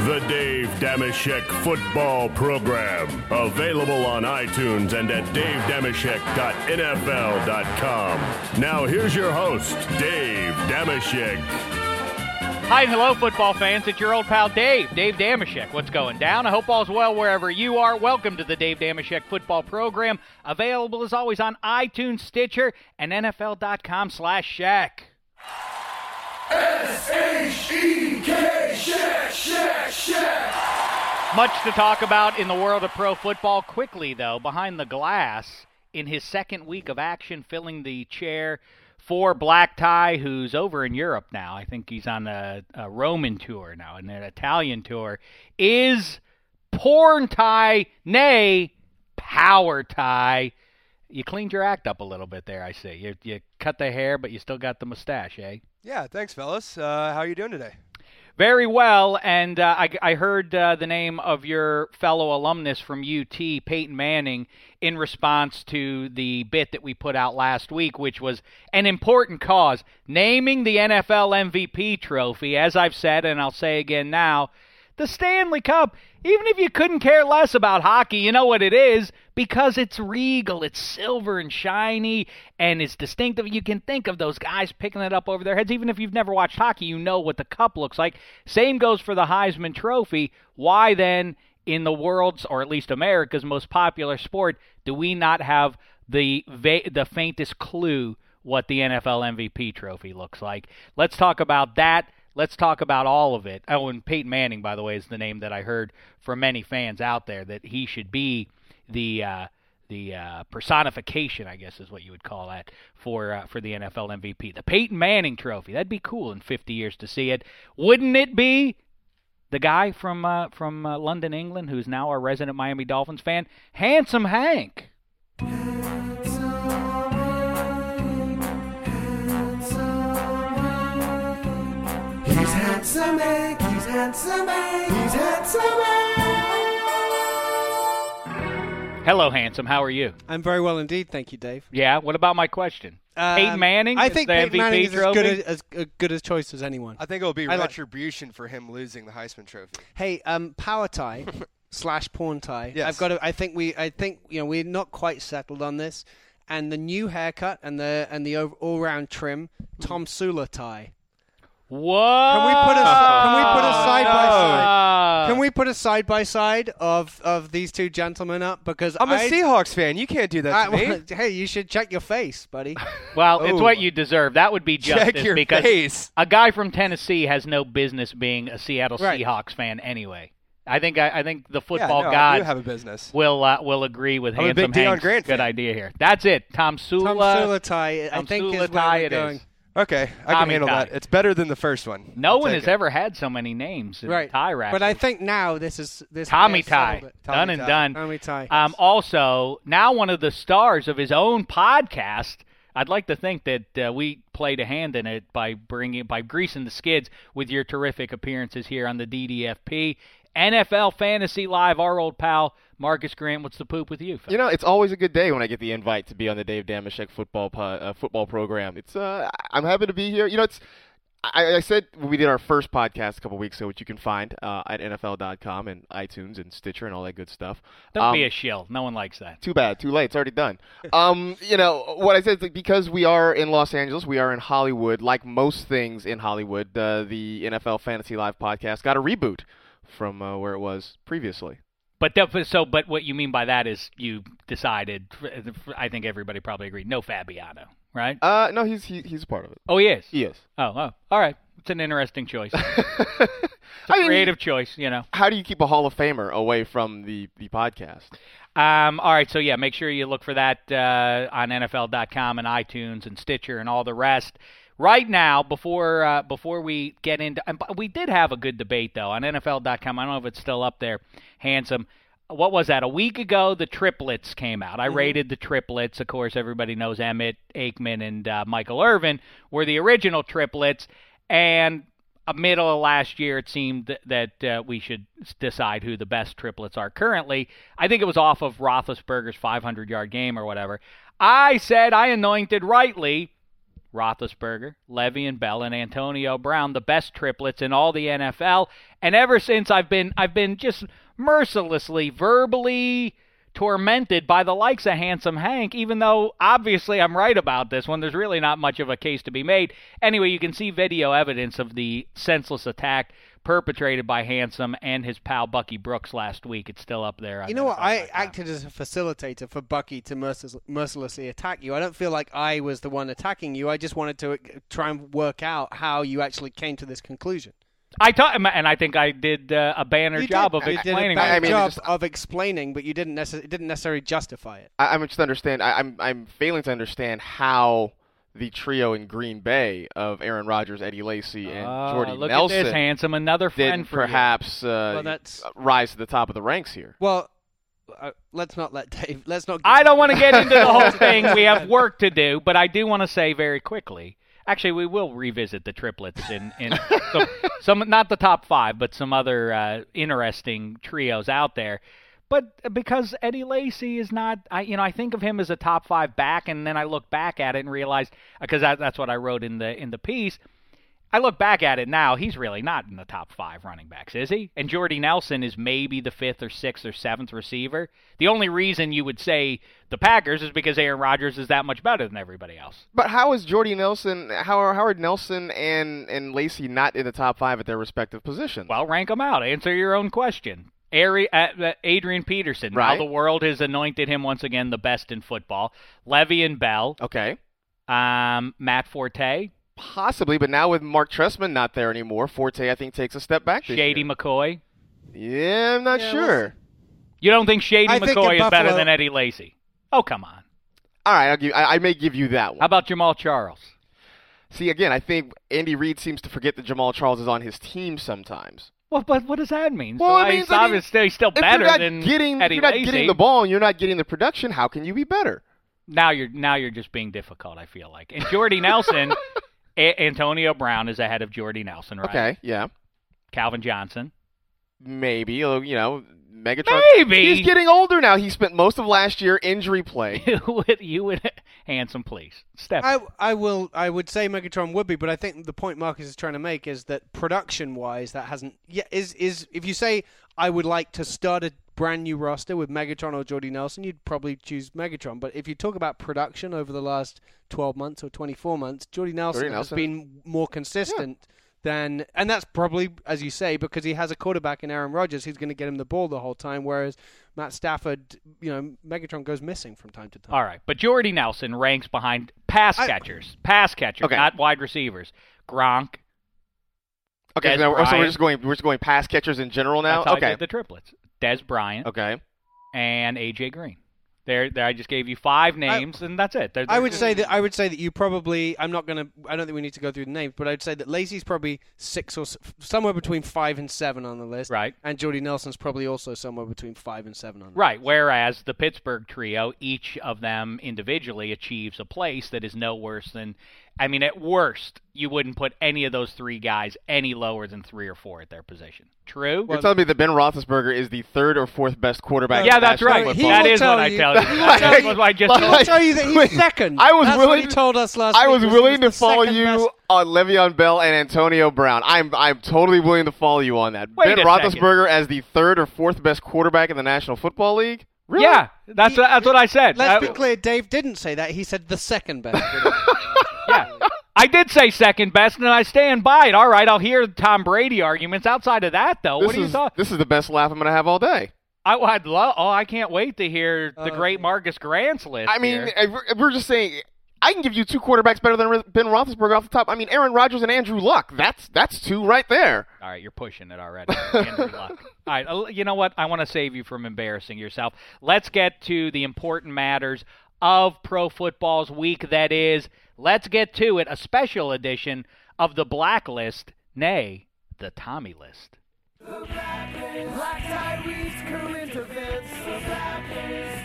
The Dave Dameshek Football Program. Available on iTunes and at davedameshek.nfl.com. Now here's your host, Dave Dameshek. Hi and hello, football fans. It's your old pal Dave Dameshek. What's going down? I hope all's well wherever you are. Welcome to the Dave Dameshek Football Program. Available as always on iTunes, Stitcher, and NFL.com/Shaq. S-H-E-K, Shaq. Much to talk about in the world of pro football. Quickly, though, behind the glass, in his second week of action, filling the chair for Black Tie, who's over in Europe now. I think he's on a Roman tour now, and an Italian tour, is Porn Tie, nay, Power Tie. You cleaned your act up a little bit there, I see. You cut the hair, but you still got the mustache, eh? Yeah, thanks, fellas. How are you doing today? Very well, and I heard the name of your fellow alumnus from UT, Peyton Manning, in response to the bit that we put out last week, which was an important cause, naming the NFL MVP trophy. As I've said, and I'll say again now, the Stanley Cup, even if you couldn't care less about hockey, you know what it is, because it's regal, it's silver and shiny, and it's distinctive. You can think of those guys picking it up over their heads. Even if you've never watched hockey, you know what the cup looks like. Same goes for the Heisman Trophy. Why then, in the world's, or at least America's, most popular sport, do we not have the faintest clue what the NFL MVP trophy looks like? Let's talk about that. Let's talk about all of it. Oh, and Peyton Manning, by the way, is the name that I heard from many fans out there, that he should be the personification, I guess is what you would call that, for the NFL MVP. The Peyton Manning trophy. That'd be cool in 50 years to see it. Wouldn't it be? The guy from London, England, who's now our resident Miami Dolphins fan, Handsome Hank. He's handsome Hank, he's handsome Hank, he's handsome Hank. Hello, Handsome. How are you? I'm very well indeed, thank you, Dave. Yeah, what about my question? Peyton Manning? I think the Peyton MVP Manning is trophy? as good a choice as anyone. I think it'll be I like- retribution for him losing the Heisman Trophy. Hey, Power Tie / Porn Tie. Yes. I think we're not quite settled on this, and the new haircut and the all round trim, Tom Sula tie. Whoa! Can we put a side by side? Can we put a side by side of these two gentlemen up? Because I'm a Seahawks fan. You can't do that to me. Hey, you should check your face, buddy. Well, it's what you deserve. That would be justice. Check your because face. A guy from Tennessee has no business being a Seattle Right. Seahawks fan anyway. I think the Yeah, football no, I gods do have a business. will agree with I'm a Handsome big Deion Hank's Grant good fan. idea here. That's it. Tom Sula. Tom Sula tie. I Tom think Sula is where tie we're it going. is. Okay, I Tommy can handle tie. that. It's better than the first one. No I'll one take has it. ever had so many names in Right. tie wrappers. But I think now this Tommy has Tie. settled it. Tommy Done and Tie. done. Tommy Tie. Also, now one of the stars of his own podcast. I'd like to think that we played a hand in it by greasing the skids with your terrific appearances here on the DDFP. NFL Fantasy Live, our old pal, Marcus Grant. What's the poop with you, fella? You know, it's always a good day when I get the invite to be on the Dave Dameshek football program. It's I'm happy to be here. You know, I said when we did our first podcast a couple weeks ago, which you can find at NFL.com and iTunes and Stitcher and all that good stuff. Don't be a shill. No one likes that. Too bad. Too late. It's already done. You know, what I said is that because we are in Los Angeles, we are in Hollywood. Like most things in Hollywood, the NFL Fantasy Live podcast got a reboot from where it was previously. But what you mean by that is you decided, I think everybody probably agreed, no Fabiano, right? No, he's a part of it. Oh, he is? He is. Oh, all right. It's an interesting choice. It's a creative choice, you know. How do you keep a Hall of Famer away from the podcast? All right, so yeah, make sure you look for that on NFL.com and iTunes and Stitcher and all the rest. Right now, before we get into, and we did have a good debate though on NFL.com. I don't know if it's still up there, Handsome. What was that? A week ago, the triplets came out. I rated the triplets. Of course, everybody knows Emmett, Aikman, and Michael Irvin were the original triplets. And middle of last year, it seemed that we should decide who the best triplets are currently. I think it was off of Roethlisberger's 500-yard game or whatever. I said I anointed rightly Roethlisberger, Le'Veon Bell, and Antonio Brown, the best triplets in all the NFL. And ever since I've been just mercilessly, verbally tormented by the likes of Handsome Hank, even though obviously I'm right about this one. There's really not much of a case to be made. Anyway, you can see video evidence of the senseless attack perpetrated by Handsome and his pal Bucky Brooks last week. It's still up there. You know what? I acted as a facilitator for Bucky to mercilessly attack you. I don't feel like I was the one attacking you. I just wanted to try and work out how you actually came to this conclusion. I and I think I did a banner job of explaining. You did a banner job of explaining, but you didn't necessarily justify it. I'm just understand. I'm failing to understand how the trio in Green Bay of Aaron Rodgers, Eddie Lacy, and Jordy look Nelson at this, Handsome, another friend didn't for perhaps rise to the top of the ranks here. Well, let's not let Dave. Let's not. I don't want to get into the whole thing. We have work to do, but I do want to say very quickly. Actually, we will revisit the triplets in some not the top 5, but some other interesting trios out there. But because Eddie Lacy is not, I think of him as a top 5 back, and then I look back at it and realize, because that's what I wrote in the piece. I look back at it now, he's really not in the top 5 running backs, is he? And Jordy Nelson is maybe the 5th or 6th or 7th receiver. The only reason you would say the Packers is because Aaron Rodgers is that much better than everybody else. But how is Jordy Nelson, how are Nelson and Lacy not in the top 5 at their respective positions? Well, rank them out. Answer your own question. Adrian Peterson. Right. Now the world has anointed him once again the best in football. Le'Veon Bell. Okay. Matt Forte. Possibly, but now with Mark Trestman not there anymore, Forte, I think, takes a step back this Shady year. McCoy. Yeah, I'm not sure. You don't think Shady McCoy is better Buffalo... than Eddie Lacy? Oh, come on. All right, I may give you that one. How about Jamal Charles? See, again, I think Andy Reid seems to forget that Jamal Charles is on his team sometimes. Well, but what does that mean? Well, it means obviously he's still better than Eddie Lacy. If you're not getting the ball and you're not getting the production, how can you be better? Now you're just being difficult, I feel like. And Jordy Nelson, Antonio Brown is ahead of Jordy Nelson, right? Okay, yeah. Calvin Johnson. Maybe, Megatron. Maybe. He's getting older now. He spent most of last year injury play. you would Handsome, please. Step. I would say Megatron would be, but I think the point Marcus is trying to make is that production-wise, that hasn't. Yeah, is if you say I would like to start a brand new roster with Megatron or Jordy Nelson, you'd probably choose Megatron. But if you talk about production over the last 12 months or 24 months, Jordy Nelson has been more consistent. Yeah. And that's probably, as you say, because he has a quarterback in Aaron Rodgers who's going to get him the ball the whole time, whereas Matt Stafford, Megatron goes missing from time to time. All right, but Jordy Nelson ranks behind pass catchers, okay. Not wide receivers. Gronk. Okay, so we're just going pass catchers in general now. That's how I did the triplets. Des Bryant. Okay. And AJ Green. There, I just gave you 5 names, and that's it. I would say that you probably. I don't think we need to go through the names, but I'd say that Lacy's probably 6 or somewhere between 5 and 7 on the list. Right. And Jordy Nelson's probably also somewhere between 5 and 7 on the list. Right. Whereas the Pittsburgh trio, each of them individually achieves a place that is no worse than. I mean, at worst, you wouldn't put any of those 3 guys any lower than 3 or 4 at their position. True? You're telling me that Ben Roethlisberger is the 3rd or 4th best quarterback? Yeah, that's right. That is what I tell you. That's what I just He will tell you that he's second. That's what he told us last week. I was willing to follow you on Le'Veon Bell and Antonio Brown. I'm totally willing to follow you on that. Ben Roethlisberger as the 3rd or 4th best quarterback in the National Football League? Really? Yeah, that's what I said. Let's be clear, Dave didn't say that. He said the second best. Yeah. I did say second best, and I stand by it. All right, I'll hear Tom Brady arguments. Outside of that, though, what do you thought? This is the best laugh I'm going to have all day. I can't wait to hear the great Marcus Grant's list. I mean, if we're just saying, I can give you 2 quarterbacks better than Ben Roethlisberger off the top. I mean, Aaron Rodgers and Andrew Luck. That's 2 right there. All right, you're pushing it already. Andrew Luck. All right, you know what? I want to save you from embarrassing yourself. Let's get to the important matters of pro football's week that is. Let's get to it, a special edition of the Blacklist, nay, the Tommy List. The Blacklist. Black Tide Week's current events. The Blacklist.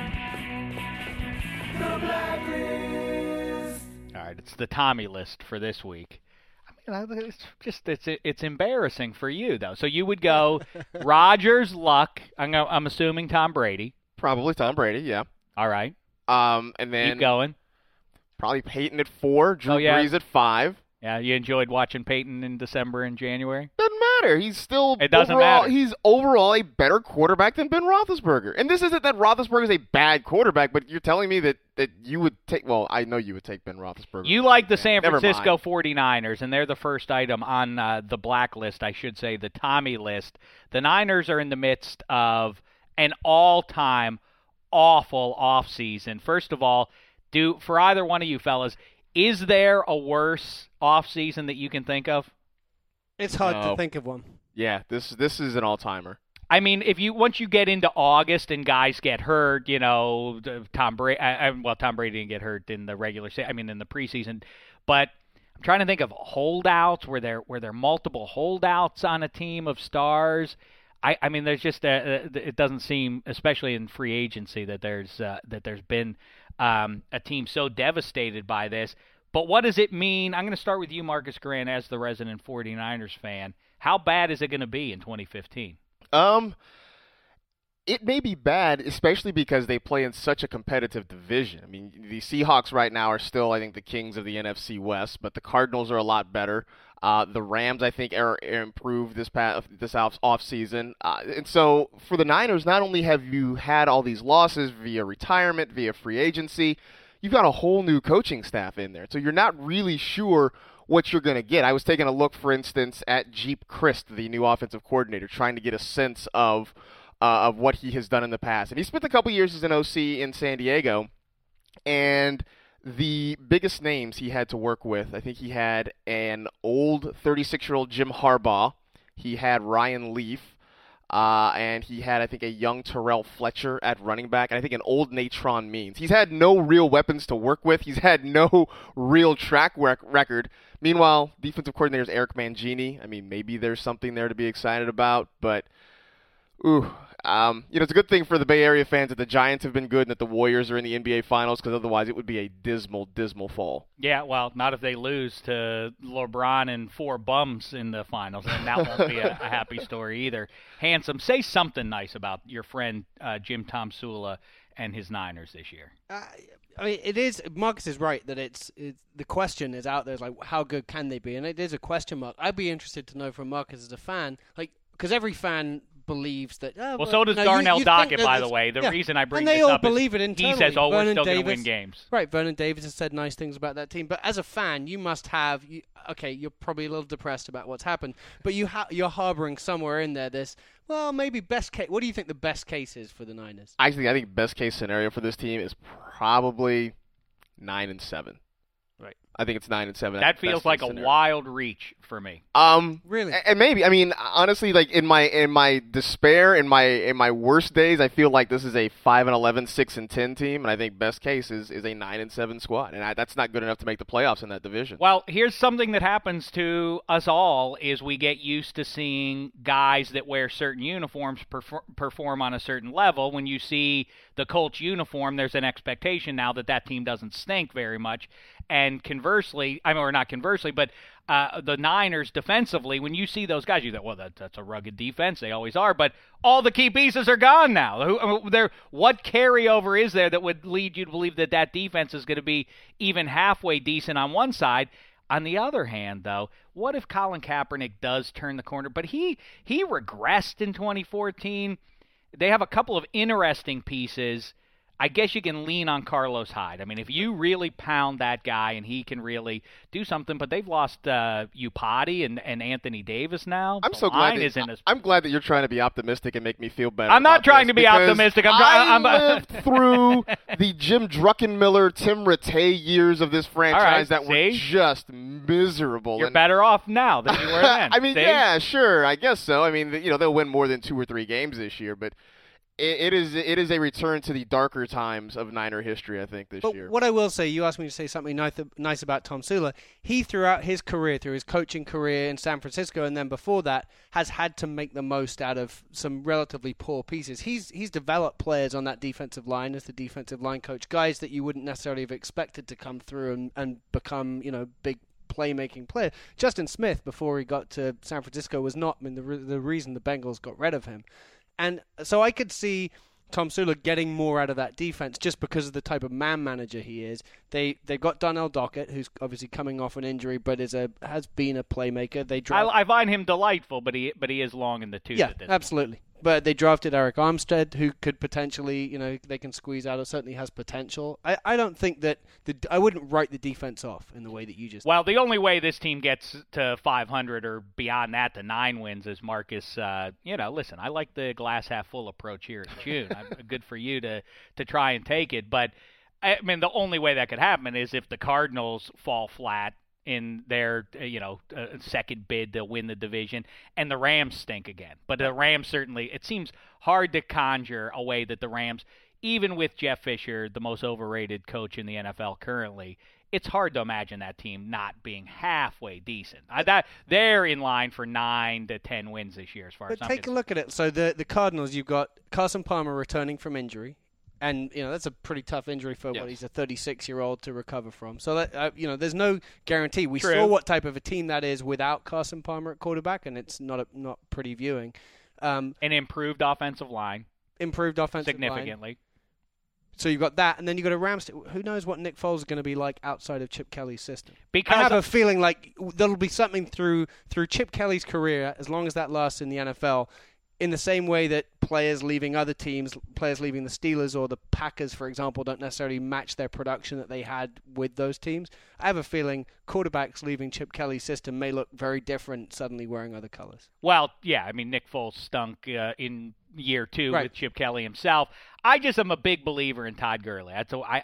The Blacklist. All right, it's the Tommy List for this week. I mean, it's embarrassing for you, though. So you would go Rodgers, Luck, I'm assuming Tom Brady. Probably Tom Brady, yeah. All right. And then... Keep going. Probably Peyton at 4, Drew Brees at 5. Yeah, you enjoyed watching Peyton in December and January? Doesn't matter. He's still It doesn't overall, matter. He's overall a better quarterback than Ben Roethlisberger. And this isn't that Roethlisberger is a bad quarterback, but you're telling me that you would take – well, I know you would take Ben Roethlisberger. You like the San Never Francisco mind. 49ers, and they're the first item on the blacklist, I should say, the Tommy list. The Niners are in the midst of an all-time awful offseason. First of all, for either one of you fellas, is there a worse offseason that you can think of? It's hard to think of one. Yeah, this is an all-timer. I mean, once you get into August and guys get hurt, Tom Brady. Tom Brady didn't get hurt in the in the preseason, but I'm trying to think of holdouts. Were there multiple holdouts on a team of stars? I mean, there's just it doesn't seem, especially in free agency, that there's been a team so devastated by this. But what does it mean? I'm going to start with you, Marcus Grant, as the resident 49ers fan. How bad is it going to be in 2015? It may be bad, especially because they play in such a competitive division. I mean, the Seahawks right now are still, I think, the kings of the NFC West, but the Cardinals are a lot better. The Rams, I think, are improved this offseason. And so for the Niners, not only have you had all these losses via retirement, via free agency, you've got a whole new coaching staff in there. So you're not really sure what you're going to get. I was taking a look, for instance, at Jeep Christ, the new offensive coordinator, trying to get a sense of what he has done in the past. And he spent a couple years as an OC in San Diego, and the biggest names he had to work with, I think he had an old 36-year-old Jim Harbaugh. He had Ryan Leaf. And he had, I think, a young Terrell Fletcher at running back, and I think an old Natron Means. He's had no real weapons to work with. He's had no real track record. Meanwhile, defensive coordinator is Eric Mangini. I mean, maybe there's something there to be excited about, but it's a good thing for the Bay Area fans that the Giants have been good and that the Warriors are in the NBA Finals, because otherwise it would be a dismal, dismal fall. Yeah, well, not if they lose to LeBron and 4 bums in the finals, and that won't be a happy story either. Handsome, say something nice about your friend Jim Tomsula and his Niners this year. I mean, it is. Marcus is right that it's the question is out there, like how good can they be, and it is a question mark. I'd be interested to know from Marcus as a fan, because every fan believes that. So does Darnell Dockett, by the way. The reason I bring this up all believe it internally. He says, we're still going to win games. Right, Vernon Davis has said nice things about that team. But as a fan, you must have. You're probably a little depressed about what's happened, but you're harboring somewhere in there this. Well, maybe best case. What do you think the best case is for the Niners? I think best case scenario for this team is probably 9-7. Right. I think it's 9-7. That feels like a wild reach for me. Really? And maybe, I mean, honestly, like in my despair, in my worst days, I feel like this is a 5-11, 6-10 team, and I think best case is a 9-7 squad, and that's not good enough to make the playoffs in that division. Well, here's something that happens to us all: is we get used to seeing guys that wear certain uniforms perform on a certain level. When you see the Colts uniform, there's an expectation now that team doesn't stink very much. And conversely, or not conversely, but the Niners defensively, when you see those guys, you think, well, that's a rugged defense. They always are. But all the key pieces are gone now. What carryover is there that would lead you to believe that defense is going to be even halfway decent on one side? On the other hand, though, what if Colin Kaepernick does turn the corner? But he regressed in 2014. They have a couple of interesting pieces. I guess you can lean on Carlos Hyde. I mean, if you really pound that guy and he can really do something, but they've lost Upati and Anthony Davis now. I'm glad that you're trying to be optimistic and make me feel better. I'm not trying to be optimistic. I'm lived through the Jim Druckenmiller, Tim Rattay years of this franchise that were just miserable. You're better off now than you were then. I mean, yeah, sure, I guess so. I mean, they'll win more than 2 or 3 games this year, but it is a return to the darker times of Niner history, I think, this year. What I will say, you asked me to say something nice about Tomsula. He, throughout his career, through his coaching career in San Francisco and then before that, has had to make the most out of some relatively poor pieces. He's developed players on that defensive line as the defensive line coach, guys that you wouldn't necessarily have expected to come through and become, big playmaking player. Justin Smith, before he got to San Francisco, was not the reason the Bengals got rid of him. And so I could see Tom Sula getting more out of that defense just because of the type of man manager he is. They've got Darnell Dockett, who's obviously coming off an injury, but has been a playmaker. I find him delightful, but he is long in the tooth. Yeah, absolutely. But they drafted Eric Armstead, who could potentially, they can squeeze out. It certainly has potential. I don't think that I wouldn't write the defense off in the way that you just. Well, the only way this team gets to 500 or beyond that to 9 wins is Marcus. Listen, I like the glass half full approach here in June. Good for you to try and take it, but I mean the only way that could happen is if the Cardinals fall flat in their second bid to win the division, and the Rams stink again. But the Rams certainly, it seems hard to conjure a way that the Rams, even with Jeff Fisher, the most overrated coach in the NFL currently, it's hard to imagine that team not being halfway decent. They're in line for 9 to 10 wins this year as far as I'm concerned. Take a look at it. So the Cardinals, you've got Carson Palmer returning from injury. And, that's a pretty tough injury for what he's a 36-year-old to recover from. So, that there's no guarantee. We saw what type of a team that is without Carson Palmer at quarterback, and it's not pretty viewing. An improved offensive line. Significantly. Line. So you've got that, and then you've got a Rams. Who knows what Nick Foles is going to be like outside of Chip Kelly's system? Because I have a feeling like there'll be something through Chip Kelly's career, as long as that lasts in the NFL, in the same way that players leaving other teams, players leaving the Steelers or the Packers, for example, don't necessarily match their production that they had with those teams. I have a feeling quarterbacks leaving Chip Kelly's system may look very different suddenly wearing other colors. Well, yeah, I mean, Nick Foles stunk in year 2 with Chip Kelly himself. I just am a big believer in Todd Gurley.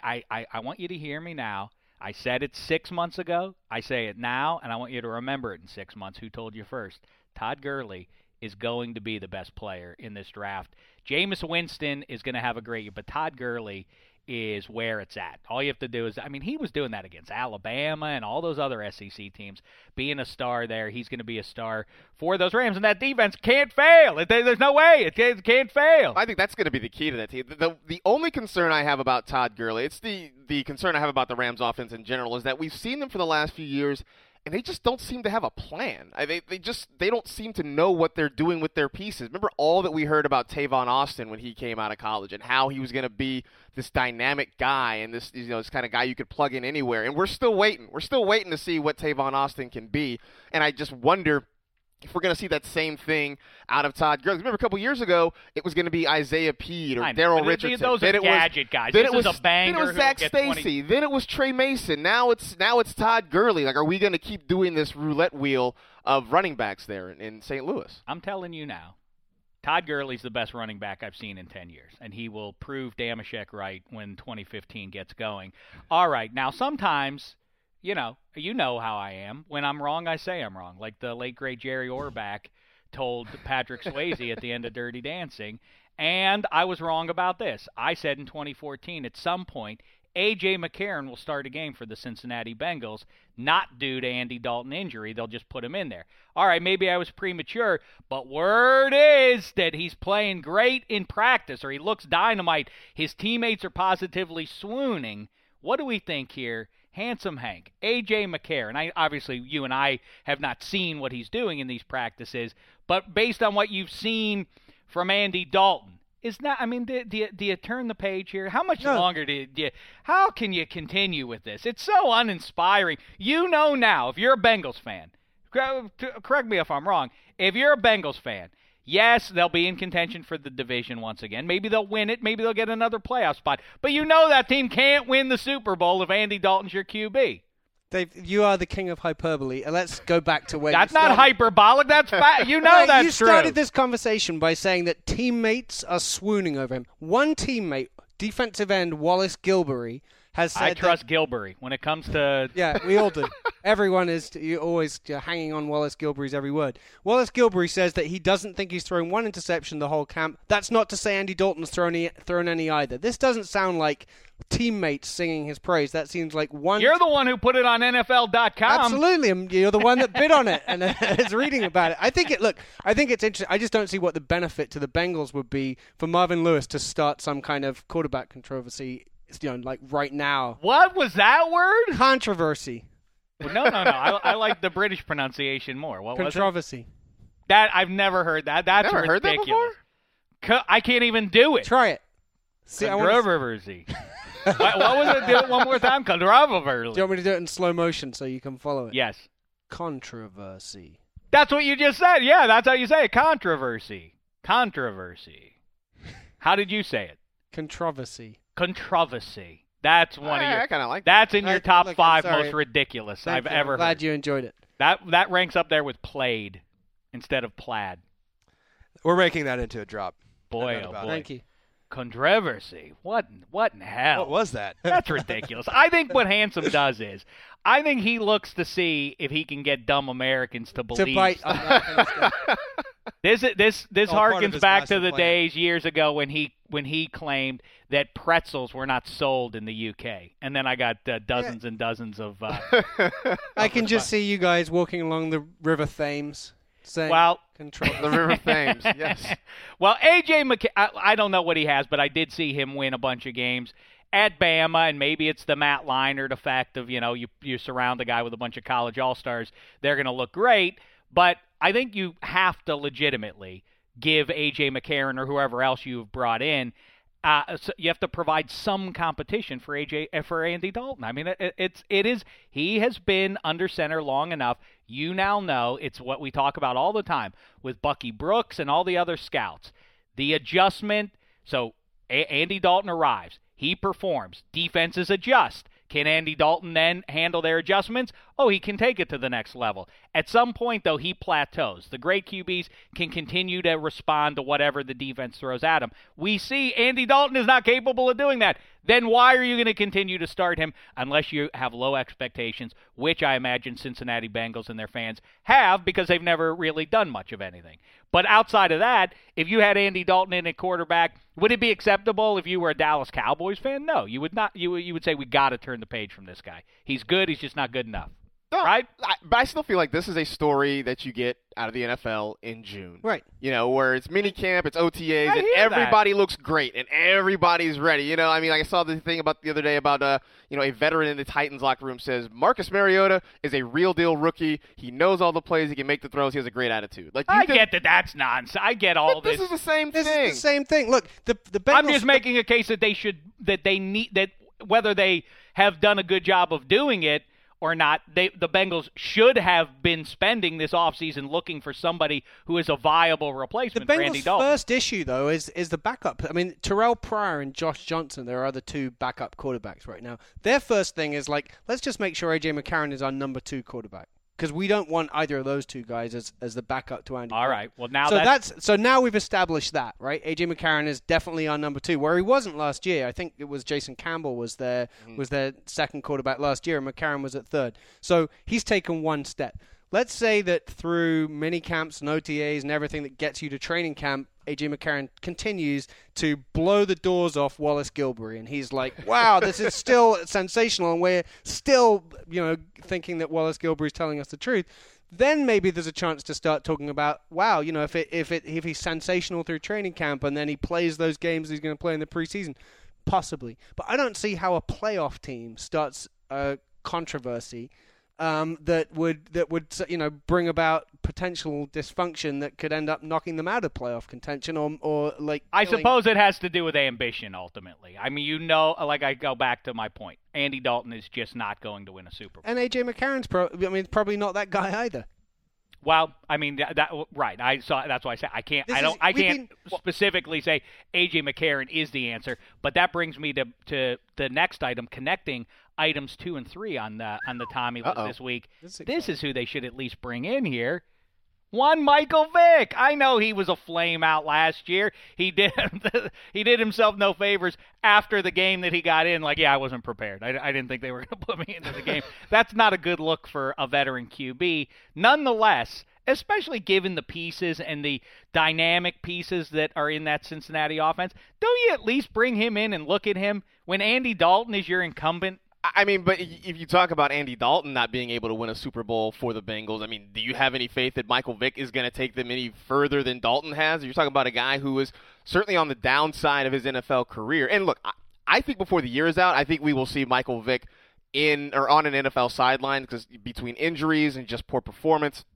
I want you to hear me now. I said it 6 months ago. I say it now, and I want you to remember it in 6 months. Who told you first? Todd Gurley is going to be the best player in this draft. Jameis Winston is going to have a great year, but Todd Gurley is where it's at. All you have to do is, he was doing that against Alabama and all those other SEC teams. Being a star there, he's going to be a star for those Rams, and that defense can't fail. There's no way. It can't fail. I think that's going to be the key to that team. The only concern I have about Todd Gurley, it's the concern I have about the Rams offense in general, is that we've seen them for the last few years, and they just don't seem to have a plan. They don't seem to know what they're doing with their pieces. Remember all that we heard about Tavon Austin when he came out of college and how he was going to be this dynamic guy and this kind of guy you could plug in anywhere. And we're still waiting. We're still waiting to see what Tavon Austin can be. And I just wonder if we're going to see that same thing out of Todd Gurley. Remember a couple years ago, it was going to be Isaiah Peed or Daryl Richardson. Those are gadget guys. This is a banger. Then it was Zach Stacy. Then it was Trey Mason. Now it's Todd Gurley. Like, are we going to keep doing this roulette wheel of running backs there in St. Louis? I'm telling you now, Todd Gurley's the best running back I've seen in 10 years, and he will prove Damashek right when 2015 gets going. All right, now sometimes – you know how I am. When I'm wrong, I say I'm wrong. Like the late, great Jerry Orbach told Patrick Swayze at the end of Dirty Dancing. And I was wrong about this. I said in 2014, at some point, A.J. McCarron will start a game for the Cincinnati Bengals, not due to Andy Dalton injury. They'll just put him in there. All right, maybe I was premature, but word is that he's playing great in practice, or he looks dynamite. His teammates are positively swooning. What do we think here? Handsome Hank, A.J. McCarron. Obviously, you and I have not seen what he's doing in these practices, but based on what you've seen from Andy Dalton, do you turn the page here? How much longer how can you continue with this? It's so uninspiring. You know now, if you're a Bengals fan, correct me if I'm wrong, if you're a Bengals fan, yes, they'll be in contention for the division once again. Maybe they'll win it. Maybe they'll get another playoff spot. But you know that team can't win the Super Bowl if Andy Dalton's your QB. Dave, you are the king of hyperbole. Let's go back to where that's not hyperbolic. That's fact. You know that's true. You started this conversation by saying that teammates are swooning over him. One teammate, defensive end Wallace Gilberry, has said I trust Gilberry when it comes to... Yeah, we all do. Everyone is always hanging on Wallace Gilberry's every word. Wallace Gilberry says that he doesn't think he's thrown one interception the whole camp. That's not to say Andy Dalton's thrown any either. This doesn't sound like teammates singing his praise. That seems like one... You're the one who put it on NFL.com. Absolutely. You're the one that bid on it and is reading about it. I think it's interesting. I just don't see what the benefit to the Bengals would be for Marvin Lewis to start some kind of quarterback controversy, like right now. What was that word? Controversy. Well, no. I like the British pronunciation more. What Controversy. Was it? That I've never heard that. That's never ridiculous. Heard that before? I can't even do it. Try it. Controversy. what was it? Do it one more time. Controversy. Do you want me to do it in slow motion so you can follow it? Yes. Controversy. That's what you just said. Yeah, that's how you say it. Controversy. How did you say it? Controversy. Controversy. That's one of your. I kind of like that. That's in your top look, I'm 5 sorry. most ridiculous Thank I've you. ever I'm glad heard. you enjoyed it. That ranks up there with played instead of plaid. We're making that into a drop. Boy, doubt oh about boy. it. Thank you. Controversy. What in hell? What was that? That's ridiculous. I think what Handsome does is, I think he looks to see if he can get dumb Americans to believe. To bite on that kind of stuff. This all part of harkens his back to master the plan. days years ago when he claimed that pretzels were not sold in the UK, and then I got dozens and dozens of. I can just see you guys walking along the River Thames saying, Well, controversy. The River Thames, yes. Well, AJ McCarron, I don't know what he has, but I did see him win a bunch of games at Bama, and maybe it's the Matt Leinart effect of, you surround the guy with a bunch of college all-stars, they're going to look great, but I think you have to legitimately give AJ McCarron or whoever else you've brought in, so you have to provide some competition for Andy Dalton. I mean, it is he has been under center long enough. You now know it's what we talk about all the time with Bucky Brooks and all the other scouts. The adjustment. So Andy Dalton arrives. He performs. Defenses adjust. Can Andy Dalton then handle their adjustments? Oh, he can take it to the next level. At some point, though, he plateaus. The great QBs can continue to respond to whatever the defense throws at him. We see Andy Dalton is not capable of doing that. Then why are you going to continue to start him unless you have low expectations, which I imagine Cincinnati Bengals and their fans have because they've never really done much of anything. But outside of that, if you had Andy Dalton in at quarterback, would it be acceptable if you were a Dallas Cowboys fan? No, you would not. You would say we got to turn the page from this guy. He's good. He's just not good enough. No, right? But I still feel like this is a story that you get out of the NFL in June. Right. Where it's mini camp, it's OTAs, and hear everybody looks great, and everybody's ready. I mean, I saw the thing about the other day about, a veteran in the Titans locker room says, Marcus Mariota is a real deal rookie. He knows all the plays. He can make the throws. He has a great attitude. I get that that's nonsense. I get all this is the same thing. This is the same thing. Look, the Bengals. I'm just making a case that they need that whether they have done a good job of doing it or not, the Bengals should have been spending this offseason looking for somebody who is a viable replacement for Andy Bengals' Dalton. first issue, though, is the backup. I mean, Terrell Pryor and Josh Johnson, there are other two backup quarterbacks right now. Their first thing is, let's just make sure A.J. McCarron is our number 2 quarterback. Because we don't want either of those two guys as the backup to Andy. All right. Well, now so now we've established that, right? A.J. McCarron is definitely our number 2, where he wasn't last year. I think it was Jason Campbell was their second quarterback last year, and McCarron was at third. So he's taken one step. Let's say that through mini camps and OTAs and everything that gets you to training camp, A.J. McCarron continues to blow the doors off Wallace Gilbury, and he's like, wow, this is still sensational, and we're still, thinking that Wallace Gilbury is telling us the truth. Then maybe there's a chance to start talking about, wow, if he's sensational through training camp and then he plays those games he's going to play in the preseason, possibly. But I don't see how a playoff team starts a controversy that would bring about potential dysfunction that could end up knocking them out of playoff contention or I suppose it has to do with ambition ultimately. I mean, I go back to my point. Andy Dalton is just not going to win a Super Bowl. And A.J. McCarron's probably not that guy either. Well, I mean that right. That's why I say I can't. I can't specifically say A.J. McCarron is the answer. But that brings me to the next item, connecting items 2 and 3 on the Tommy list this week. This is who they should at least bring in here. One Michael Vick. I know he was a flame out last year. He did himself no favors after the game that he got in. I wasn't prepared. I didn't think they were going to put me into the game. That's not a good look for a veteran QB. Nonetheless, especially given the pieces and the dynamic pieces that are in that Cincinnati offense, don't you at least bring him in and look at him when Andy Dalton is your incumbent? I mean, but if you talk about Andy Dalton not being able to win a Super Bowl for the Bengals, I mean, do you have any faith that Michael Vick is going to take them any further than Dalton has? You're talking about a guy who is certainly on the downside of his NFL career. And look, I think before the year is out, I think we will see Michael Vick on an NFL sideline because between injuries and just poor performance,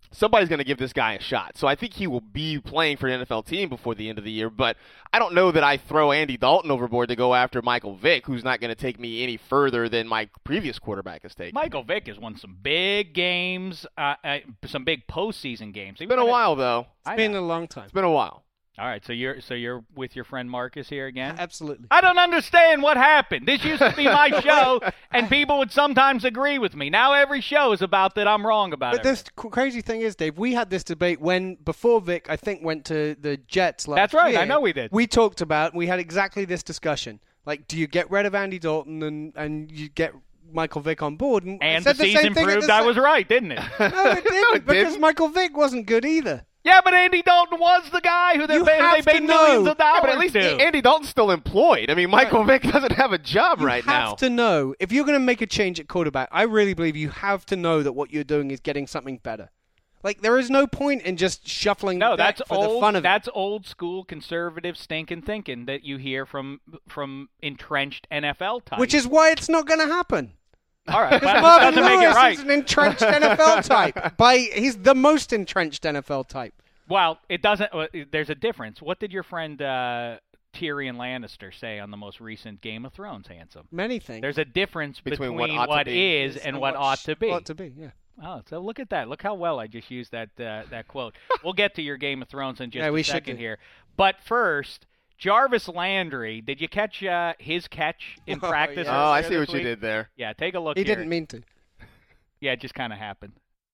somebody's going to give this guy a shot. So I think he will be playing for an NFL team before the end of the year, but I don't know that I throw Andy Dalton overboard to go after Michael Vick, who's not going to take me any further than my previous quarterback has taken. Michael Vick has won some big games, some big postseason games. It's been a while, though. It's been a long time. It's been a while. All right, so you're with your friend Marcus here again? Absolutely. I don't understand what happened. This used to be my show, and people would sometimes agree with me. Now every show is about that I'm wrong about it. But this crazy thing is, Dave, we had this debate before Vic, I think, went to the Jets last year. That's right. I know we did. We had exactly this discussion. Like, do you get rid of Andy Dalton and you get Michael Vick on board? And the season proved I was right, didn't it? No, it didn't, because Michael Vick wasn't good either. Yeah, but Andy Dalton was the guy who they paid millions of dollars yeah, but at least Andy Dalton's still employed. I mean, Michael Vick doesn't have a job right now. You have to know, if you're going to make a change at quarterback, I really believe you have to know that what you're doing is getting something better. Like, there is no point in just shuffling the deck for the fun of it. That's old school conservative stinking thinking that you hear from entrenched NFL types. Which is why it's not going to happen. All right, Because well, Marvin doesn't make it Lewis right. is an entrenched NFL type. He's the most entrenched NFL type. Well, it doesn't. There's a difference. What did your friend Tyrion Lannister say on the most recent Game of Thrones, Handsome? Many things. There's a difference between what is and what ought to be. Ought to be, yeah. Oh, so look at that. Look how well I just used that quote. We'll get to your Game of Thrones in just a second here. But first, Jarvis Landry, did you catch his catch in practice? Yeah. Oh, I see what you did there. Yeah, take a look He here. didn't mean to. Yeah, it just kind of happened.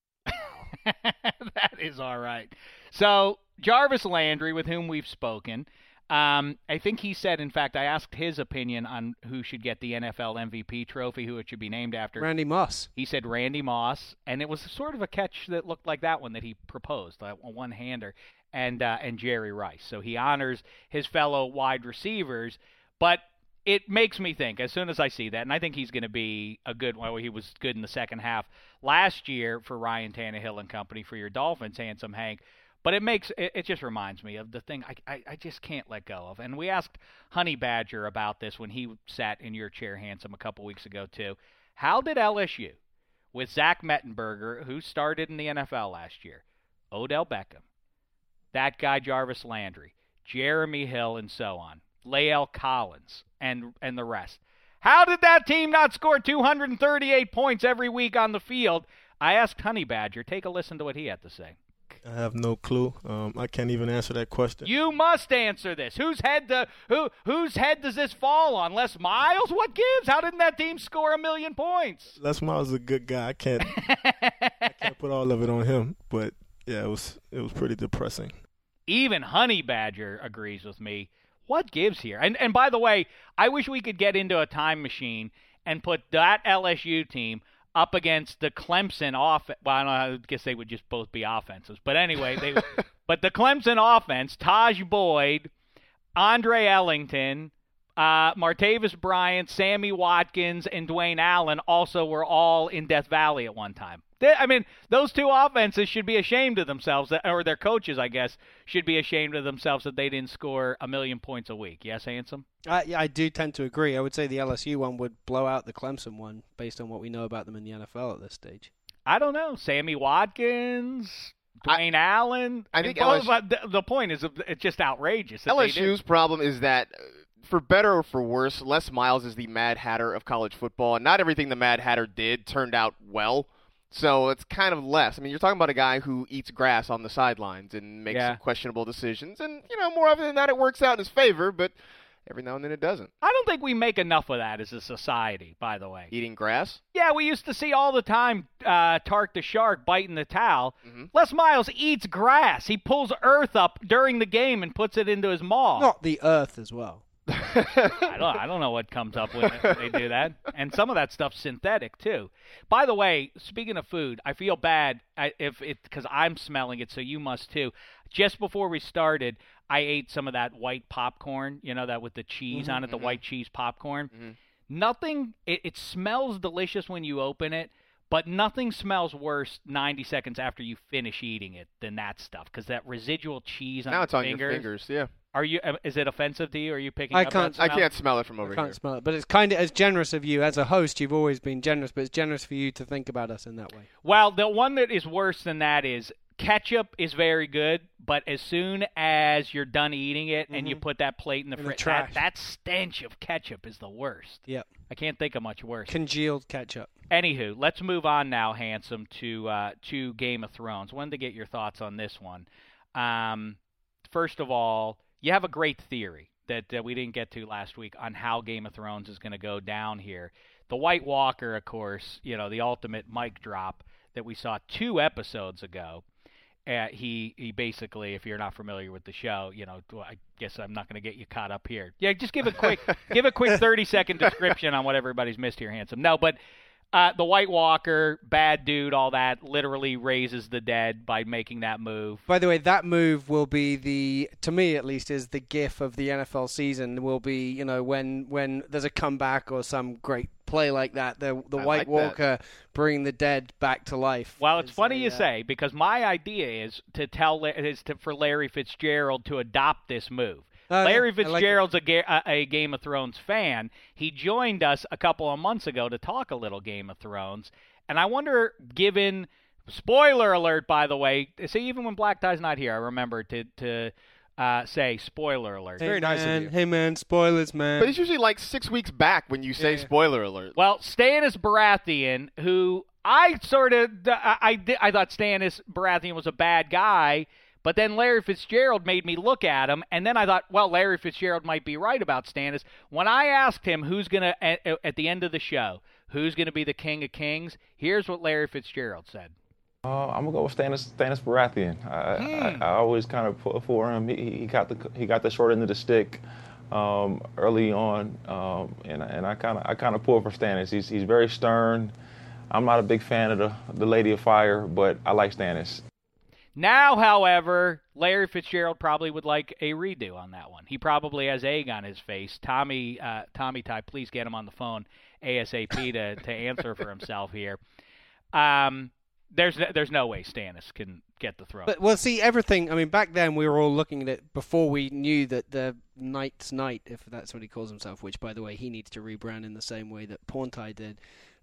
That is all right. So, Jarvis Landry, with whom we've spoken, I think he said, in fact, I asked his opinion on who should get the NFL MVP trophy, who it should be named after. Randy Moss. He said Randy Moss, and it was sort of a catch that looked like that one that he proposed, a one-hander, and Jerry Rice. So he honors his fellow wide receivers, but it makes me think, as soon as I see that, and I think he's going to be a good one. Well, he was good in the second half last year for Ryan Tannehill and company for your Dolphins, Handsome Hank. But it just reminds me of the thing I just can't let go of. And we asked Honey Badger about this when he sat in your chair, Handsome, a couple weeks ago, too. How did LSU, with Zach Mettenberger, who started in the NFL last year, Odell Beckham, that guy Jarvis Landry, Jeremy Hill, and so on, Lael Collins, and the rest, how did that team not score 238 points every week on the field? I asked Honey Badger. Take a listen to what he had to say. I have no clue. I can't even answer that question. You must answer this. Whose head does this fall on? Les Miles? What gives? How didn't that team score 1 million points? Les Miles is a good guy. I can't put all of it on him. But yeah, it was pretty depressing. Even Honey Badger agrees with me. What gives here? And by the way, I wish we could get into a time machine and put that LSU team up against the Clemson offense. Well, I guess they would just both be offenses. But anyway, but the Clemson offense, Taj Boyd, Andre Ellington, Martavis Bryant, Sammy Watkins, and Dwayne Allen also were all in Death Valley at one time. I mean, those two offenses should be ashamed of themselves, or their coaches, I guess, should be ashamed of themselves that they didn't score 1 million points a week. Yes, Handsome? Yeah, I do tend to agree. I would say the LSU one would blow out the Clemson one based on what we know about them in the NFL at this stage. I don't know. Sammy Watkins, Dwayne Allen. I think the point is it's just outrageous. LSU's problem is that, for better or for worse, Les Miles is the Mad Hatter of college football, and not everything the Mad Hatter did turned out well. So it's kind of less. I mean, you're talking about a guy who eats grass on the sidelines and makes some questionable decisions. And, more often than not, it works out in his favor, but every now and then it doesn't. I don't think we make enough of that as a society, by the way. Eating grass? Yeah, we used to see all the time Tark the Shark biting the towel. Mm-hmm. Les Miles eats grass. He pulls earth up during the game and puts it into his maw. Not the earth as well. I don't know what comes up when they do that. And some of that stuff's synthetic, too. By the way, speaking of food, I feel bad because I'm smelling it, so you must, too. Just before we started, I ate some of that white popcorn, that with the cheese on it, the white cheese popcorn. Mm-hmm. Nothing, it smells delicious when you open it, but nothing smells worse 90 seconds after you finish eating it than that stuff, because that residual cheese on now your it's on your fingers, yeah. Is it offensive to you? Are you picking I up can't, that smell? I can't smell it from over I here. can't smell it, but it's kind of as generous of you. As a host, you've always been generous, but it's generous for you to think about us in that way. Well, the one that is worse than that is ketchup is very good, but as soon as you're done eating it and you put that plate in the fridge, that stench of ketchup is the worst. Yep. I can't think of much worse. Congealed ketchup. Anywho, let's move on now, Handsome, to Game of Thrones. Wanted to get your thoughts on this one. First of all, you have a great theory that we didn't get to last week on how Game of Thrones is going to go down here. The White Walker, of course, the ultimate mic drop that we saw 2 episodes ago. He basically, if you're not familiar with the show, I guess I'm not going to get you caught up here. Yeah, just give a quick 30-second description on what everybody's missed here, Handsome. No, but the White Walker, bad dude, all that, literally raises the dead by making that move. By the way, that move will be to me at least, is the gif of the NFL season. Will be, when there's a comeback or some great play like that, the White Walker bringing the dead back to life. Well, it's funny you say, because my idea is for Larry Fitzgerald to adopt this move. Larry Fitzgerald's a Game of Thrones fan. He joined us a couple of months ago to talk a little Game of Thrones, and I wonder, given spoiler alert, by the way, see, even when Black Tie's not here, I remember to say spoiler alert. Very nice of you. Hey man, spoilers, man. But it's usually like 6 weeks back when you say spoiler alert. Well, Stannis Baratheon, who I thought Stannis Baratheon was a bad guy, but then Larry Fitzgerald made me look at him, and then I thought, well, Larry Fitzgerald might be right about Stannis. When I asked him who's going to, at the end of the show, who's going to be the King of Kings, here's what Larry Fitzgerald said. I'm gonna go with Stannis Baratheon. I always kind of put for him. He got the short end of the stick early on, and I kind of pull for Stannis. He's very stern. I'm not a big fan of the Lady of Fire, but I like Stannis. Now, however, Larry Fitzgerald probably would like a redo on that one. He probably has egg on his face. Tommy Ty, please get him on the phone ASAP to answer for himself here. There's no way Stannis can get the throne. But, well, see, everything, I mean, back then we were all looking at it before we knew that the Knight's Knight, if that's what he calls himself, which, by the way, he needs to rebrand in the same way that Porntai did,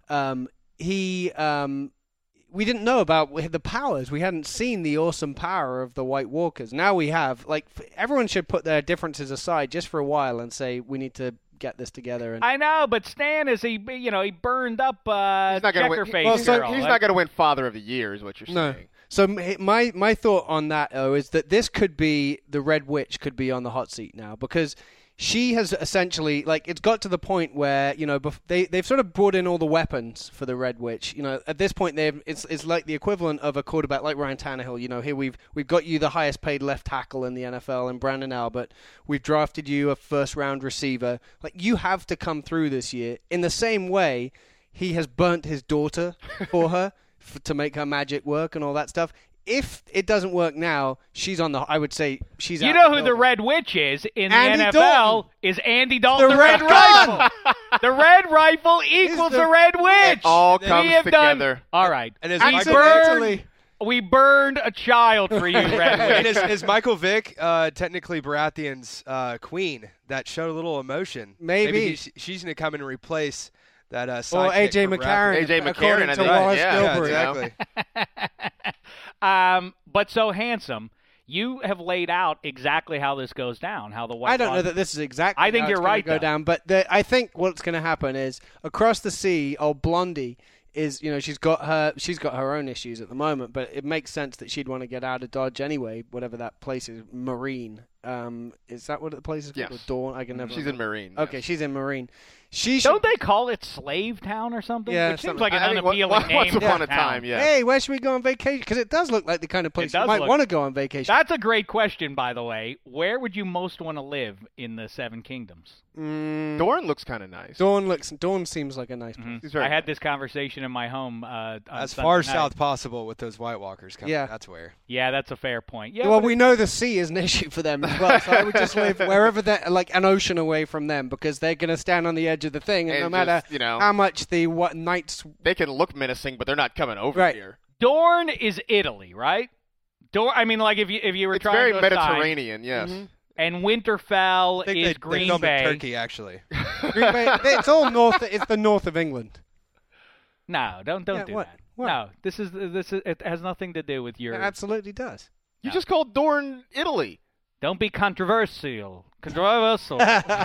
we didn't know about the powers. We hadn't seen the awesome power of the White Walkers. Now we have. Like, everyone should put their differences aside just for a while and say, we need to get this together. And I know, but Stannis, he burned up Checkerface girl. He's not going to win Father of the Year, is what you're saying. So my thought on that, is that this could be, the Red Witch could be on the hot seat now, because she has essentially, it's got to the point where, they've sort of brought in all the weapons for the Red Witch. At this point, it's like the equivalent of a quarterback like Ryan Tannehill. Here we've got you the highest paid left tackle in the NFL in Brandon Albert. We've drafted you a first-round receiver. You have to come through this year. In the same way, he has burnt his daughter for her to make her magic work and all that stuff. If it doesn't work now, I would say she's out. You know who the Red Witch is in the Andy NFL? Dalton. Is Andy Dalton, The the Red Red Rifle. The Red Rifle equals the Red Witch. It all comes together. All right. And we burned a child for you, Red Witch. And is Michael Vick technically Baratheon's queen that showed a little emotion? Maybe she's going to come in and replace that or A.J. McCarron. A.J. McCarron, I think. Wallace Yeah, Gilbert. But so, Handsome, you have laid out exactly how this goes down, how the White I don't know that this is exactly I think how you're it's right, go though. down, but I think what's going to happen is across the sea, old Blondie is, she's got her own issues at the moment, but it makes sense that she'd want to get out of Dodge anyway, whatever that place is, Marine. Is that what the place is called? Yes. Dawn? I can never She's remember. in Marine. Okay, yes. she's in Marine. Don't they call it Slave Town or something? Yeah, Which seems something. like an I think unappealing name. Once upon a town. time, yeah. Hey, where should we go on vacation? Because it does look like the kind of place you might want to go on vacation. That's a great question, by the way. Where would you most want to live in the Seven Kingdoms? Dorne looks kind of nice. Dawn seems like a nice place. I had this conversation in my home on as Sunday far night. south possible with those White Walkers coming. Yeah. That's where. Yeah, that's a fair point. Yeah, Well, but we know the sea is an issue for them as well, so I would just live wherever they're, like an ocean away from them, because they're going to stand on the edge of the thing, and no And matter just, how much the knights... They can look menacing, but they're not coming over Right. here. Dorne is Italy, right? I mean, like if you were It's trying very to assign, Mediterranean, yes. and Winterfell I think is they Green filmed Bay. in Turkey, actually. Green Bay, it's all north. It's the north of England. No, don't Yeah, do what? that. What? No, this is it has nothing to do with your. It absolutely does. You just called Dorn Italy. Don't be controversial. Controversial.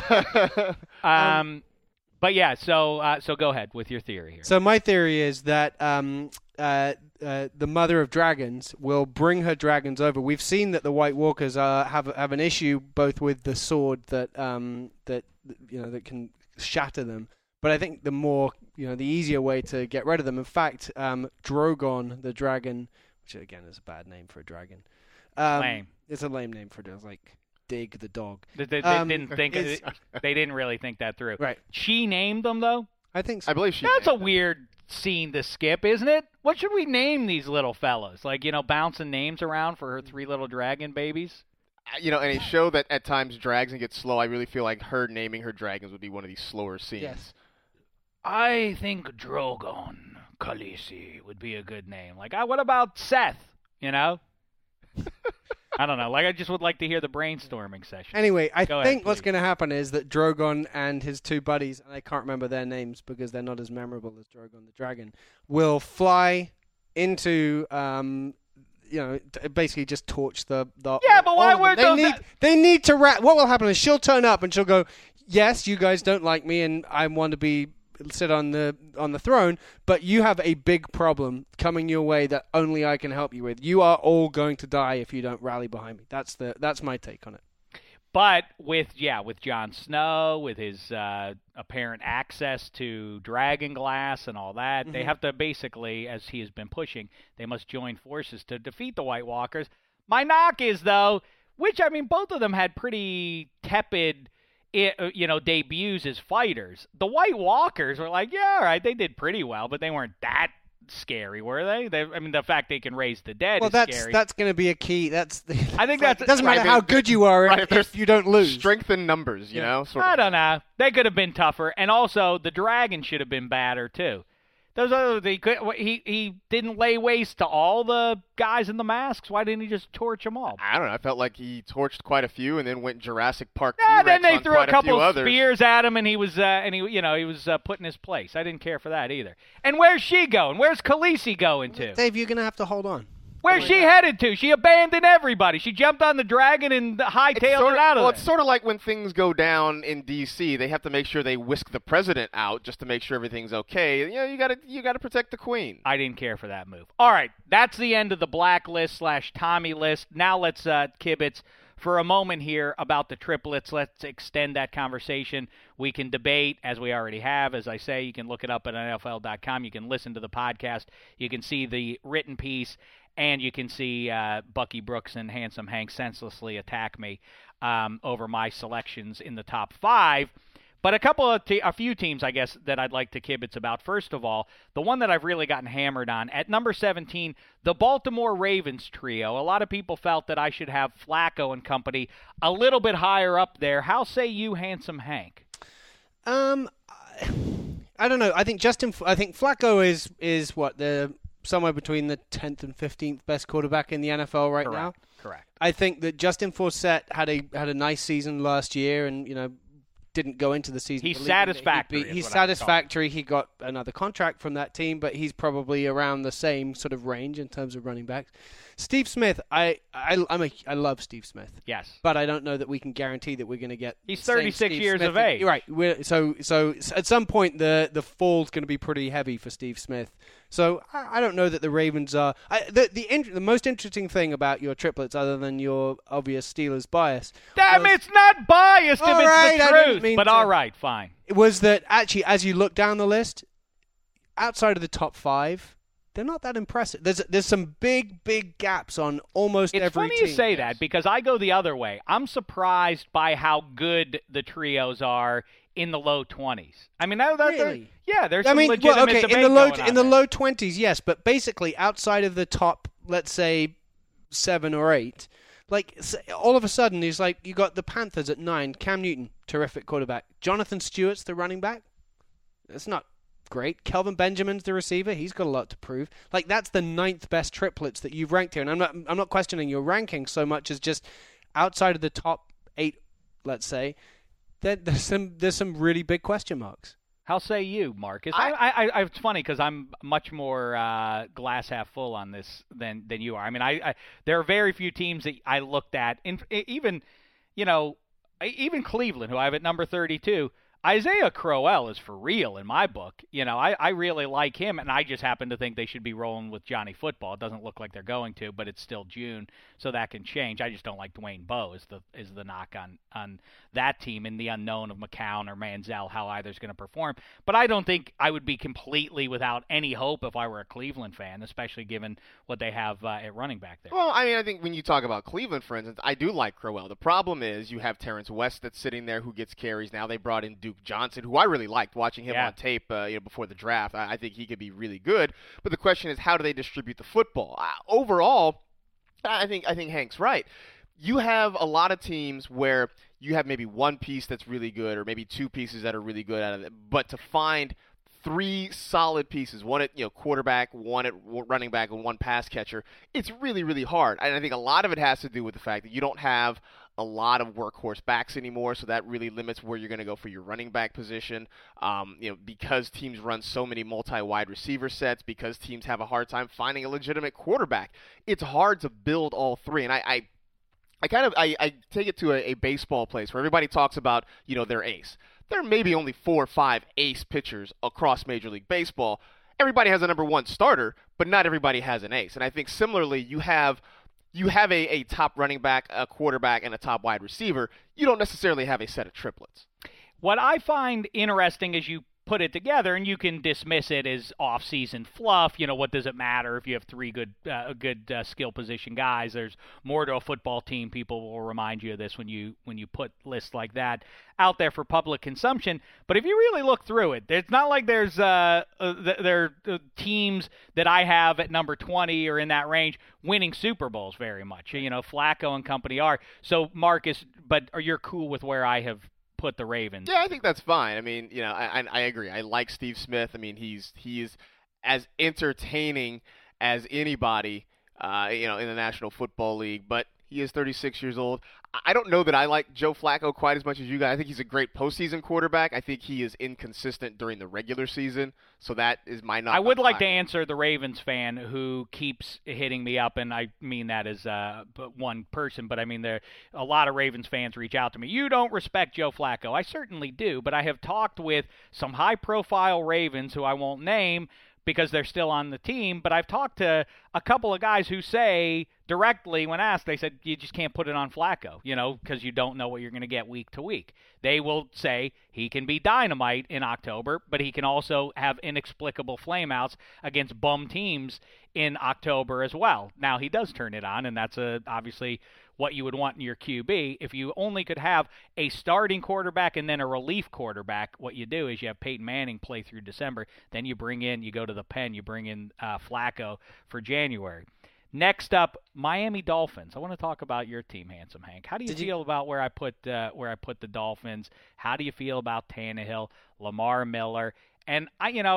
But yeah, so go ahead with your theory here. So my theory is that the mother of dragons will bring her dragons over. We've seen that the White Walkers have an issue both with the sword that that can shatter them. But I think the easier way to get rid of them. In fact, Drogon the dragon, which again is a bad name for a dragon. Lame. It's a lame name for it. It's like Dig the dog. They didn't think they didn't really think that through. Right. She named them though. I think so. I believe she. That's a named it. weird scene to skip, isn't it? What should we name these little fellas? Like, bouncing names around for her 3 little dragon babies? In a show that at times drags and gets slow, I really feel like her naming her dragons would be one of these slower scenes. Yes. I think Drogon Khaleesi would be a good name. Like, what about Seth? I don't know. Like, I just would like to hear the brainstorming session. Anyway, I Go think ahead, what's please. going to happen is that Drogon and his 2 buddies, and I can't remember their names because they're not as memorable as Drogon the dragon, will fly into, basically just torch the. Yeah, but why all of them. would They need to. What will happen is she'll turn up and she'll go, "Yes, you guys don't like me, and I want to sit on the throne, but you have a big problem coming your way that only I can help you with. You are all going to die if you don't rally behind me." That's my take on it. But with Jon Snow, with his apparent access to dragon glass and all that, they have to basically, as he has been pushing, they must join forces to defeat the White Walkers. My knock is, though, both of them had pretty tepid debuts as fighters. The White Walkers were like, yeah, all right, they did pretty well, but they weren't that scary, were they? The fact they can raise the dead is scary. That's going to be a key. I think that's it doesn't matter how good you are if you don't lose. Strength in numbers, sort of. I don't know. They could have been tougher, and also the dragon should have been badder too. He didn't lay waste to all the guys in the masks. Why didn't he just torch them all? I don't know. I felt like he torched quite a few, and then went Jurassic Park. Yeah, T-Rex then they on threw quite a couple few of others. spears at him, and he was put in his place. I didn't care for that either. And where's she going? Where's Khaleesi going to? Dave, you're going to have to hold on. Where's she headed to? She abandoned everybody. She jumped on the dragon and hightailed it out of there. It's sort of like when things go down in D.C., they have to make sure they whisk the president out just to make sure everything's okay. You got to protect the queen. I didn't care for that move. All right, that's the end of the blacklist / Tommy list. Now let's kibitz for a moment here about the triplets. Let's extend that conversation. We can debate, as we already have. As I say, you can look it up at NFL.com. You can listen to the podcast. You can see the written piece. And you can see Bucky Brooks and Handsome Hank senselessly attack me over my selections in the top 5. But a few teams, I guess, that I'd like to kibitz about. First of all, the one that I've really gotten hammered on, at number 17, the Baltimore Ravens trio. A lot of people felt that I should have Flacco and company a little bit higher up there. How say you, Handsome Hank? I don't know. I think Flacco is what somewhere between the 10th and 15th best quarterback in the NFL right now. Correct. I think that Justin Forsett had a nice season last year, and didn't go into the season. He's satisfactory. He's satisfactory. He got another contract from that team, but he's probably around the same sort of range in terms of running backs. Steve Smith, I love Steve Smith. Yes. But I don't know that we can guarantee that we're going to get. He's the same 36 Steve years Smith. of age. Right. So at some point the fall's going to be pretty heavy for Steve Smith. So I don't know that the Ravens are. The most interesting thing about your triplets, other than your obvious Steelers bias, It's not biased if All it's right, the I didn't truth. mean But to- all right, fine. was that actually, as you look down the list, outside of the top 5, they're not that impressive. There's some big gaps on almost It's every funny team. you say that because I go the other way. I'm surprised by how good the trios are in the low 20s. I mean, Really? there's some legitimate debate in the going on low 20s, yes, but basically outside of the top, let's say 7 or 8, like all of a sudden he's like you got the Panthers at 9, Cam Newton, terrific quarterback. Jonathan Stewart's the running back. That's not great. Kelvin Benjamin's the receiver. He's got a lot to prove. Like that's the 9th best triplets that you've ranked here, and I'm not questioning your ranking so much as just outside of the top 8, let's say. There's some really big question marks. How say you, Marcus? It's funny because I'm much more glass half full on this than you are. I mean, there are very few teams that I looked at, even Cleveland, who I have at number 32. Isaiah Crowell is for real in my book. I really like him, and I just happen to think they should be rolling with Johnny Football. It doesn't look like they're going to, but it's still June, so that can change. I just don't like Dwayne Bowe is the knock on that team, in the unknown of McCown or Manziel, how either's going to perform. But I don't think I would be completely without any hope if I were a Cleveland fan, especially given what they have at running back there. Well, I mean, I think when you talk about Cleveland, for instance, I do like Crowell. The problem is you have Terrence West that's sitting there who gets carries. Now they brought in Duke Johnson, who I really liked watching him on tape before the draft. I think he could be really good. But the question is, how do they distribute the football? Overall, I think Hank's right. You have a lot of teams where you have maybe one piece that's really good or maybe two pieces that are really good out of it. But to find three solid pieces, one at quarterback, one at running back, and one pass catcher, it's really, really hard. And I think a lot of it has to do with the fact that you don't have a lot of workhorse backs anymore, so that really limits where you're going to go for your running back position. Because teams run so many multi-wide receiver sets, because teams have a hard time finding a legitimate quarterback, it's hard to build all three. And I take it to a baseball place where everybody talks about their ace. There may be only 4 or 5 ace pitchers across Major League Baseball. Everybody has a number one starter, but not everybody has an ace. And I think similarly, you have a top running back, a quarterback, and a top wide receiver. You don't necessarily have a set of triplets. What I find interesting is you put it together, and you can dismiss it as off-season fluff. What does it matter if you have three good skill position guys? There's more to a football team. People will remind you of this when you put lists like that out there for public consumption. But if you really look through it, it's not like there are teams that I have at number 20 or in that range winning Super Bowls very much. Flacco and company are. So, Marcus, but you're cool with where I have put the Ravens? Yeah, I think that's fine. I mean, I agree. I like Steve Smith. I mean, he is as entertaining as anybody, in the National Football League. But he is 36 years old. I don't know that I like Joe Flacco quite as much as you guys. I think he's a great postseason quarterback. I think he is inconsistent during the regular season, so that is my knock. I would like to answer the Ravens fan who keeps hitting me up, and I mean that as one person, but I mean there a lot of Ravens fans reach out to me. You don't respect Joe Flacco. I certainly do, but I have talked with some high-profile Ravens who I won't name because they're still on the team, but I've talked to a couple of guys who say directly when asked, they said, you just can't put it on Flacco, because you don't know what you're going to get week to week. They will say he can be dynamite in October, but he can also have inexplicable flameouts against bum teams in October as well. Now, he does turn it on, and that's obviously what you would want in your QB. If you only could have a starting quarterback and then a relief quarterback, what you do is you have Peyton Manning play through December, then you go to the pen, you bring in Flacco for January. Next up, Miami Dolphins. I want to talk about your team, Handsome Hank. How do you feel about where I put the Dolphins? How do you feel about Tannehill, Lamar Miller? And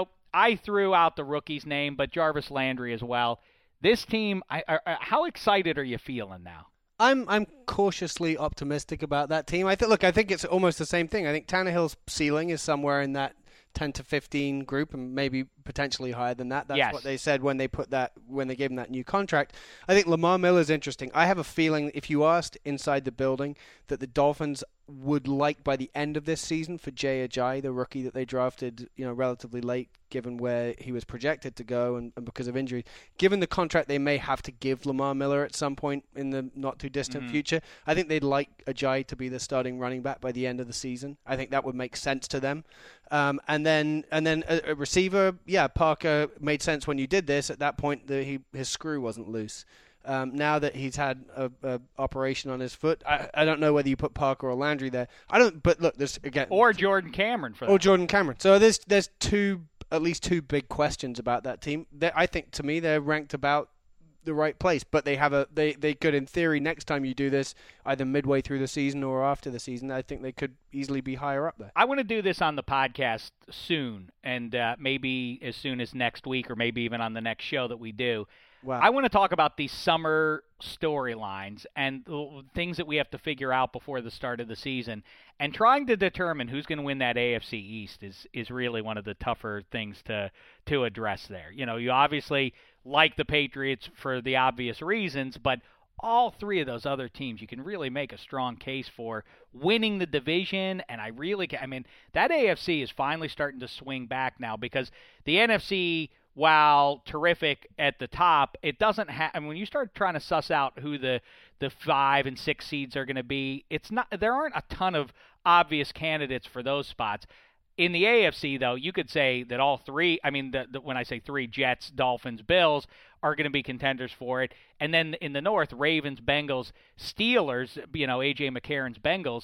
I threw out the rookie's name, but Jarvis Landry as well. This team, how excited are you feeling now? I'm cautiously optimistic about that team. I think it's almost the same thing. I think Tannehill's ceiling is somewhere in that 10 to 15 group, and maybe potentially higher than that. That's what they said when they gave him that new contract. I think Lamar Miller's interesting. I have a feeling if you asked inside the building that the Dolphins would like by the end of this season for Jay Ajayi, the rookie that they drafted, relatively late, given where he was projected to go and because of injury. Given the contract they may have to give Lamar Miller at some point in the not too distant future, I think they'd like Ajayi to be the starting running back by the end of the season. I think that would make sense to them. And then a receiver, Parker made sense when you did this. At that point, his screw wasn't loose. Now that he's had a operation on his foot, I don't know whether you put Parker or Landry there. I don't. But look, there's again or Jordan Cameron for that. Or Jordan Cameron. So there's at least two big questions about that team. I think to me they're ranked about the right place, but they could in theory next time you do this either midway through the season or after the season. I think they could easily be higher up there. I want to do this on the podcast soon, and maybe as soon as next week or maybe even on the next show that we do. Wow. I want to talk about the summer storylines and things that we have to figure out before the start of the season. And trying to determine who's going to win that AFC East is really one of the tougher things to address there. You know, you obviously like the Patriots for the obvious reasons, but all three of those other teams, you can really make a strong case for winning the division. And I mean, that AFC is finally starting to swing back now, because the NFC, while terrific at the top, it doesn't have. I mean, when you start trying to suss out who the 5 and 6 seeds are going to be, there aren't a ton of obvious candidates for those spots. In the AFC, though, you could say that all three, I mean, when I say three, Jets, Dolphins, Bills, are going to be contenders for it. And then in the North, Ravens, Bengals, Steelers, you know, A.J. McCarron's Bengals,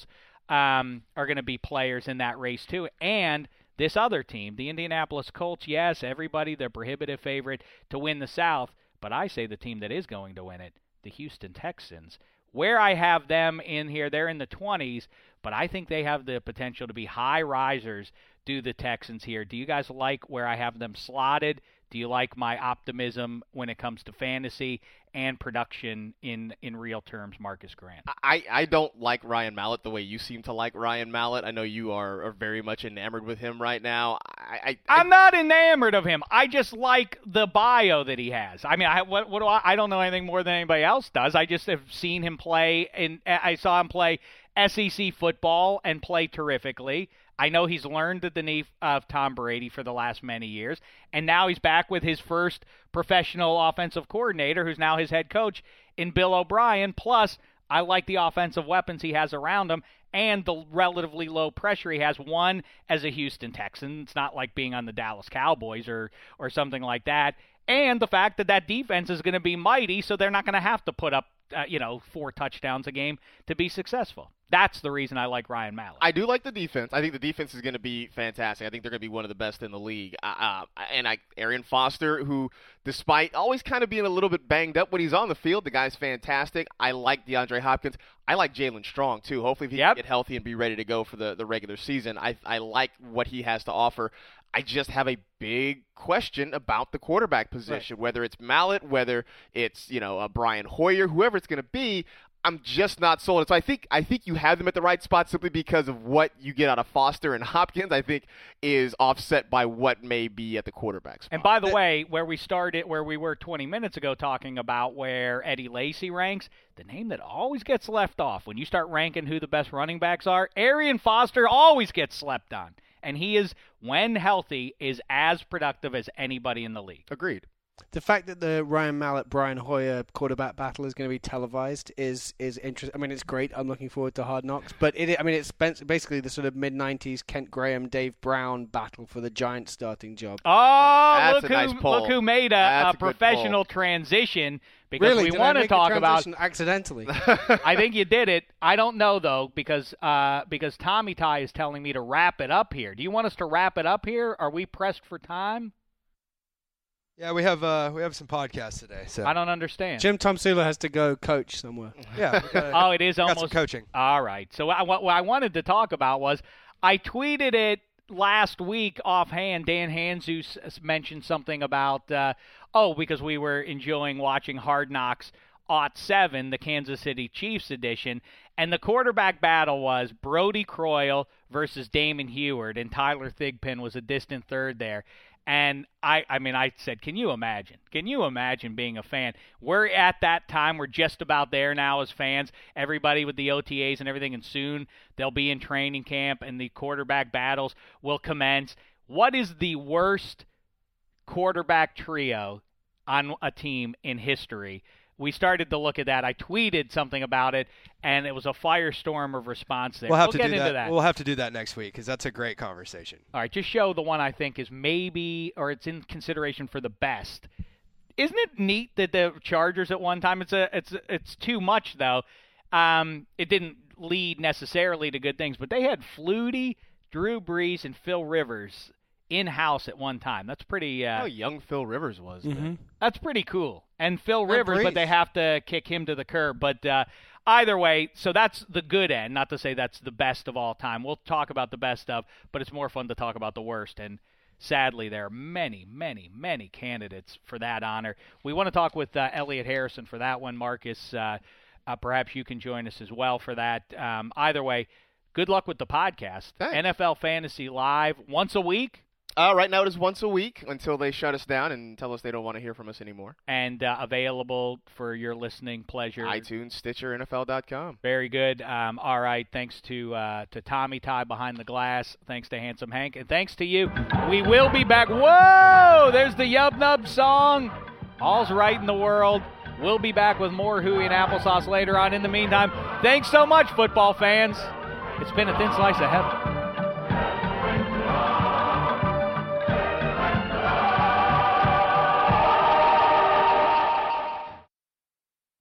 are going to be players in that race too. And this other team, the Indianapolis Colts, yes, everybody, the prohibitive favorite to win the South, but I say the team that is going to win it, the Houston Texans. Where I have them in here, they're in the 20s, but I think they have the potential to be high risers, do the Texans here. Do you guys like where I have them slotted? Do you like my optimism when it comes to fantasy and production in real terms, Marcus Grant? I don't like Ryan Mallett the way you seem to like Ryan Mallett. I know you are very much enamored with him right now. I'm not enamored of him. I just like the bio that he has. I mean, I don't know anything more than anybody else does. I just have seen him play, and I saw him play SEC football and play terrifically. I know he's learned at the knee of Tom Brady for the last many years, and now he's back with his first professional offensive coordinator, who's now his head coach, in Bill O'Brien. Plus, I like the offensive weapons he has around him and the relatively low pressure he has. One, as a Houston Texan, it's not like being on the Dallas Cowboys or something like that. And the fact that defense is going to be mighty, so they're not going to have to put up 4 touchdowns a game to be successful. That's the reason I like Ryan Mallett. I do like the defense. I think the defense is going to be fantastic. I think they're going to be one of the best in the league. Arian Foster, who, despite always kind of being a little bit banged up when he's on the field, the guy's fantastic. I like DeAndre Hopkins. I like Jalen Strong, too. Hopefully, if he can get healthy and be ready to go for the regular season, I like what he has to offer. I just have a big question about the quarterback position, whether it's Mallett, whether it's Brian Hoyer, whoever it's going to be. I'm just not sold. So I think you have them at the right spot simply because of what you get out of Foster and Hopkins, I think, is offset by what may be at the quarterback spot. And by the way, where we were 20 minutes ago talking about where Eddie Lacy ranks, the name that always gets left off when you start ranking who the best running backs are, Arian Foster always gets slept on. And he is, when healthy, is as productive as anybody in the league. Agreed. The fact that the Ryan Mallett, Brian Hoyer quarterback battle is going to be televised is interesting. I mean, it's great. I'm looking forward to Hard Knocks. But it's basically the sort of mid-90s Kent Graham, Dave Brown battle for the Giants starting job. Oh, look who made a professional transition, because really? We want to talk about accidentally. I think you did it. I don't know though, because Tommy Ty is telling me to wrap it up here. Do you want us to wrap it up here? Are we pressed for time? Yeah, we have some podcasts today. So I don't understand. Jim Tomsula has to go coach somewhere. Yeah. It is almost some coaching. All right. So what I wanted to talk about was I tweeted it last week offhand. Dan Hanzus mentioned something about because we were enjoying watching Hard Knocks '07, the Kansas City Chiefs edition, and the quarterback battle was Brody Croyle versus Damon Huard, and Tyler Thigpen was a distant third there. And I said, can you imagine? Can you imagine being a fan? We're at that time. We're just about there now as fans. Everybody with the OTAs and everything, and soon they'll be in training camp and the quarterback battles will commence. What is the worst quarterback trio on a team in history? We started to look at that. I tweeted something about it, and it was a firestorm of response there. We'll get into that. We'll have to do that next week because that's a great conversation. All right, just show the one I think is maybe, or it's in consideration for the best. Isn't it neat that the Chargers at one time, it's too much though. It didn't lead necessarily to good things, but they had Flutie, Drew Brees, and Phil Rivers in-house at one time. That's pretty... how young Phil Rivers was. Mm-hmm. That's pretty cool. And Phil Rivers, but they have to kick him to the curb. But either way, so that's the good end. Not to say that's the best of all time. We'll talk about the best of, but it's more fun to talk about the worst. And sadly, there are many, many, many candidates for that honor. We want to talk with Elliot Harrison for that one, Marcus. Perhaps you can join us as well for that. Either way, good luck with the podcast. Thanks. NFL Fantasy Live once a week. Right now it is once a week until they shut us down and tell us they don't want to hear from us anymore. And available for your listening pleasure. iTunes, Stitcher, NFL.com. Very good. All right. Thanks to Tommy Ty behind the glass. Thanks to Handsome Hank. And thanks to you. We will be back. Whoa! There's the Yub Nub song. All's right in the world. We'll be back with more Huey and Applesauce later on. In the meantime, thanks so much, football fans. It's been a thin slice of heaven.